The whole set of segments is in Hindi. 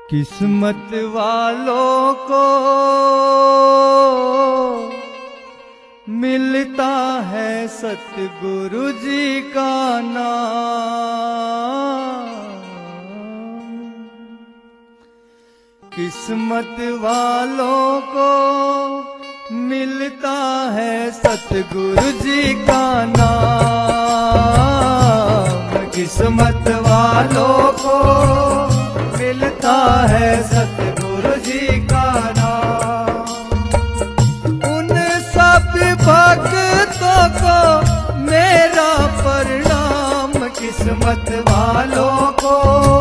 किस्मत वालों को मिलता है सतगुरु जी का नाम। किस्मत वालों को मिलता है सतगुरु जी का नाम। किस्मत वालों को मिलता है सतगुरु जी का नाम। उन सब भक्तों को मेरा प्रणाम। किस्मत वालों को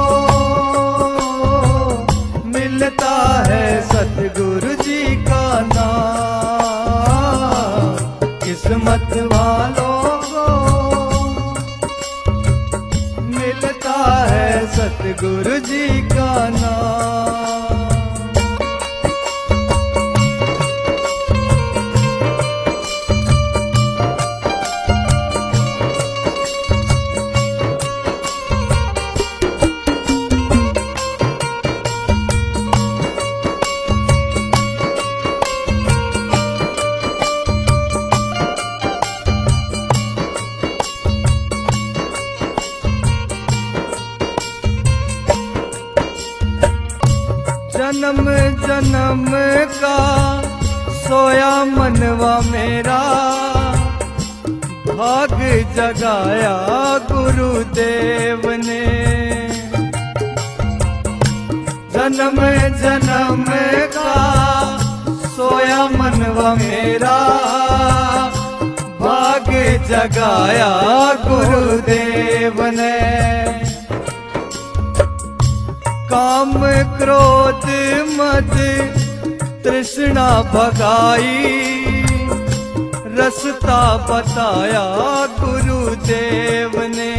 मिलता है सतगुरु जी का नाम। किस्मत वालों को मिलता है सतगुरु जी का नाम। जन्म जन्म का सोया मनवा मेरा, भाग जगाया गुरुदेव ने। जन्म जन्म का सोया मनवा मेरा, भाग जगाया गुरुदेव ने। काम क्रोध मद तृष्णा भगाई, रास्ता बताया गुरुदेव ने।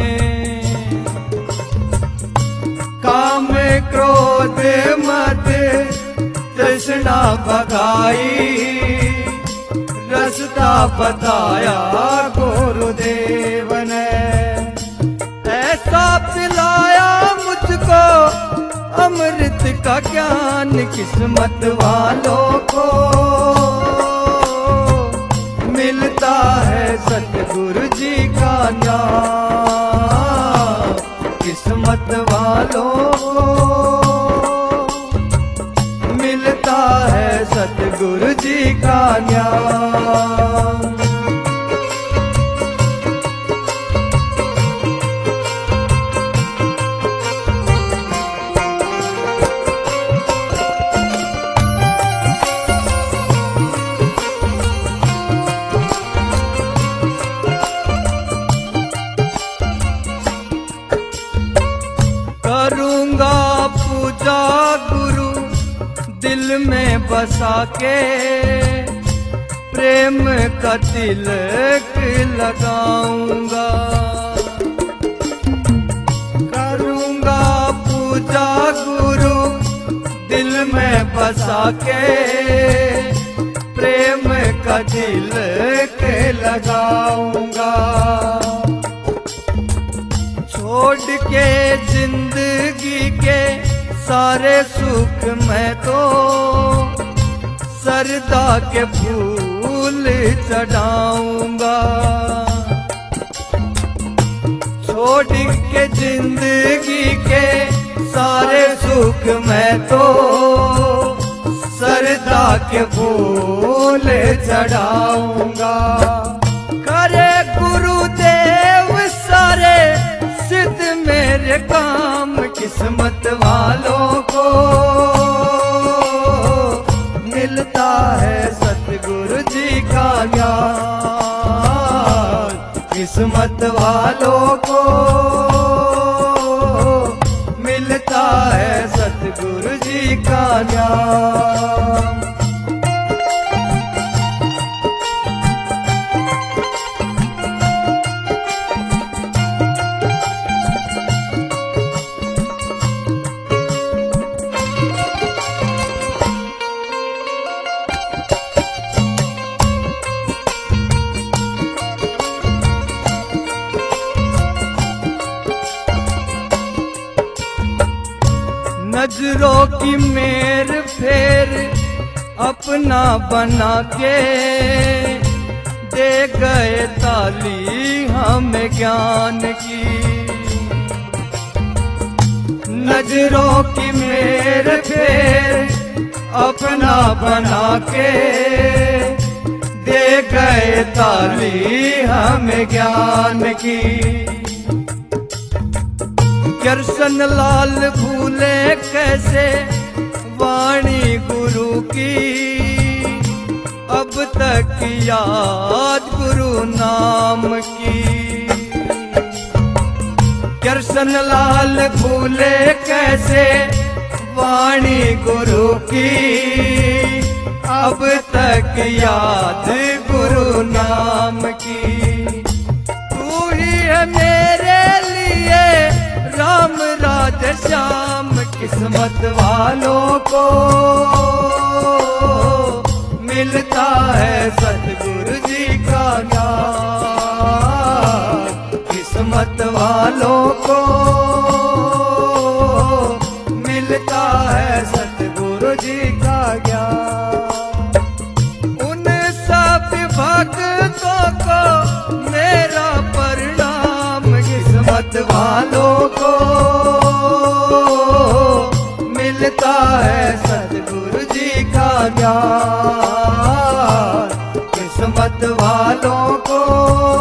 काम क्रोध मद तृष्णा भगाई, रास्ता बताया गुरुदेव ने। ऐसा पिलाया मुझको अमृत का ज्ञान। किस्मत वालों को मिलता है सतगुरु जी का नाम। किस्मत वालों को मिलता है सतगुरु जी का नाम। करूंगा पूजा गुरु दिल में बसा के, प्रेम का तिलक लगाऊंगा। करूंगा पूजा गुरु दिल में बसा के, प्रेम का तिलक लगाऊंगा। छोड़ के जिंदगी के सारे सुख मैं तो सरदा के फूल चढ़ाऊंगा। छोड़ के जिंदगी के सारे सुख मैं तो सरदा के फूल चढ़ाऊंगा। करे गुरुदेव सारे सिद्ध मेरे काम। किस्मत वालों को मिलता है सतगुरु जी का ज्ञान। किस्मत वालों को मिलता है सतगुरु जी का ज्ञान। नजरों की मेर फेर अपना बना के दे गए ताली हमें ज्ञान की। नजरों की मेर फेर अपना बना के दे गए ताली हमें ज्ञान की। कृष्ण लाल भूले कैसे वाणी गुरु की, अब तक याद गुरु नाम की। कृष्ण लाल भूले कैसे वाणी गुरु की, अब तक याद गुरु नाम की। तू ही है मेरे लिए राम राधे श्याम, किस्मत वालों को मिलता है सतगुरु जी का ज्ञान। किस्मत वालों को मिलता है सतगुरु जी का ज्ञान। उन सब भक्तों को मेरा प्रणाम, किस्मत वालों को मिलता है सतगुरु जी का ज्ञान। किस्मत वालों को